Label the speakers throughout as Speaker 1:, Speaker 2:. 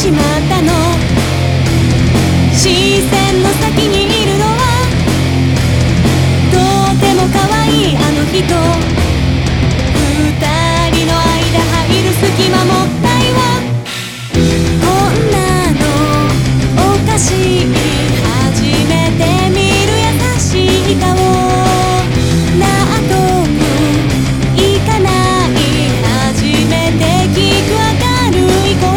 Speaker 1: しまったの。視線の先にいるのはとても可愛いあの人。二人の間入る隙間もないわ。こんなのおかしい。初めて見る優しい顔。納得いかない。初めて聞く明るい声。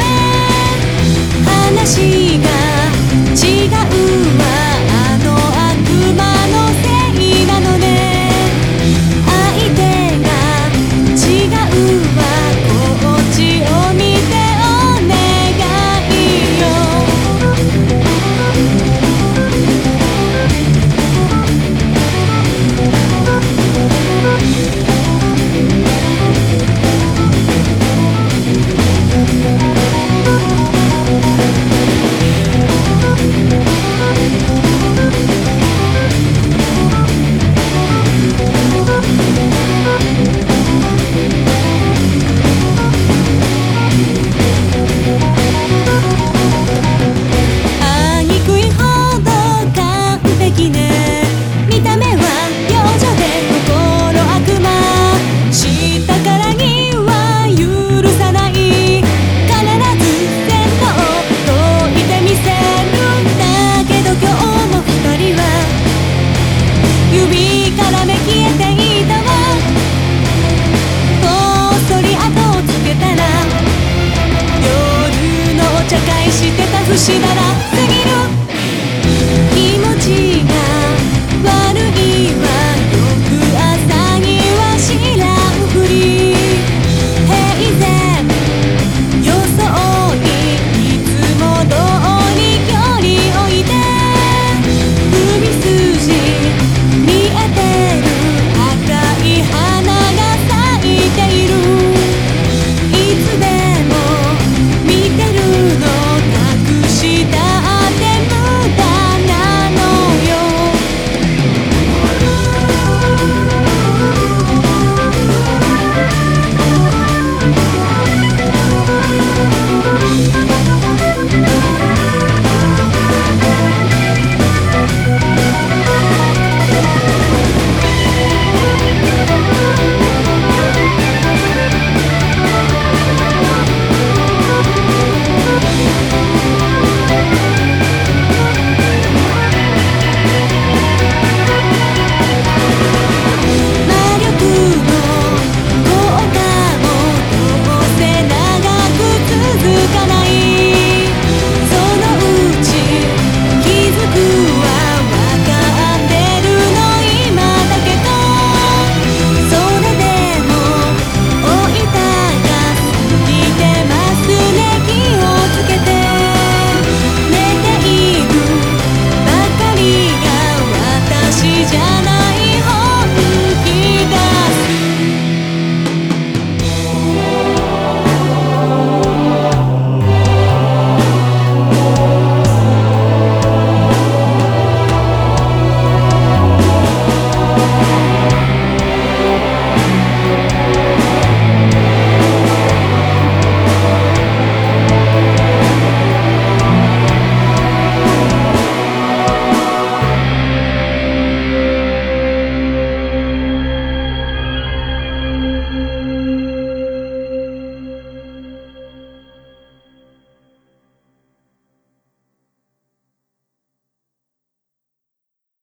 Speaker 1: 話が違うわ。あの悪魔のせいなのね。相手が違うわ。こっちを見てお願いよ。見た目は幼女で心悪魔。知ったからには許さない。必ず線路を解いてみせる。だけど今日も二人は指からめ消えていたわ。こっそり後をつけたら夜のお茶会してた節なら過ぎる。